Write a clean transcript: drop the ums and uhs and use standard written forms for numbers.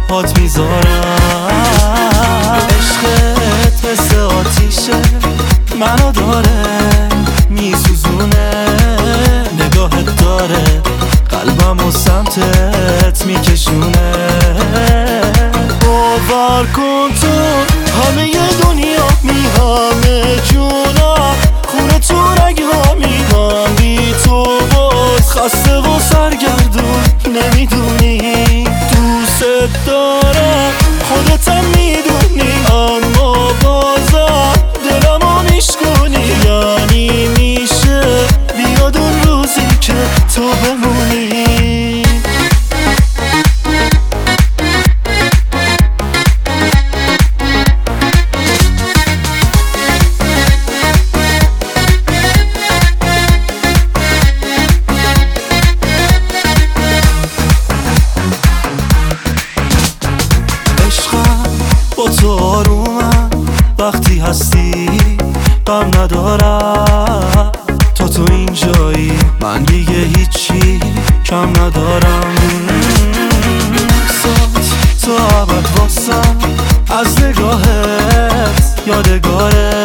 هات میذارم. عشقت مثل آتیشه منو داره میسوزونه، نگاهت داره قلبم و سمتت میکشونه. باور کن تو همه دنیا همه جونا خونه تو رگها میگم بی تو باز خسته و سرگردون نمیدونی دوست دارم خودتم میدونی، اما بازم دلمو میشکنی. یعنی میشه بیاد اون روزی که تو بمونی. با تو آرومم وقتی هستی غم ندارم. تو اینجایی من دیگه هیچی کم ندارم. تو ابد واسم از نگاهت یادگاره.